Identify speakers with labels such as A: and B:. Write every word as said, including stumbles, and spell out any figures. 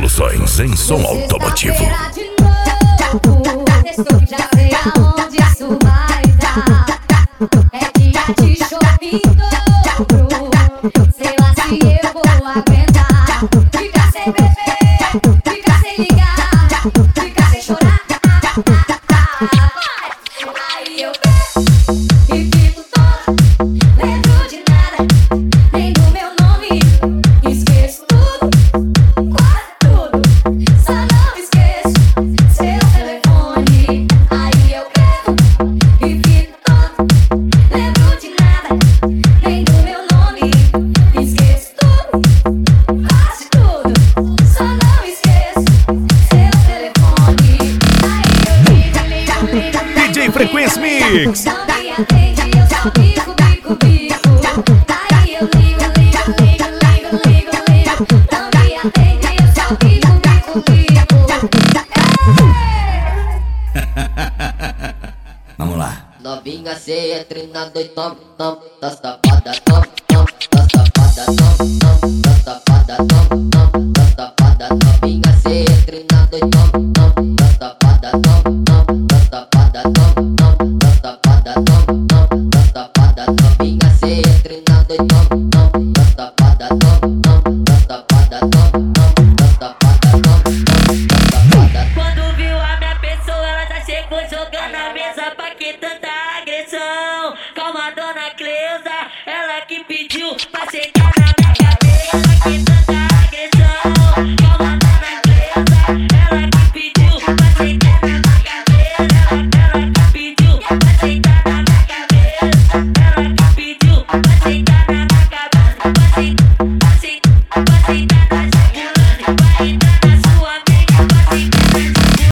A: Produções em som automotivo.
B: Testou que já sei aonde isso vai dar. É dia de shopping dobro. Sei lá se eu vou aguentar. Ficar sem beber, ficar sem ligar, ficar sem chorar. Aí eu bebo e fico todo, lembro de nada, nem do meu nome. Esqueço tudo, quase tudo, só não esqueço seu telefone. Aí eu bebo e fico todo, lembro de nada, nem do meu nome. Esqueço tudo, quase tudo, só não esqueço seu telefone. Aí eu ligo, ligo, ligo,
A: D J Frequência Mix.
B: não me atende, eu só bico, bico, bico. Aí eu ligo, ligo, ligo, ligo, ligo, ligo. Não me atende, eu só bico, bico, bico.
C: Vamos lá.
D: Novinha cê é treinador e tom, tom, tá safada, tom, tom, tá safada, tom, tom.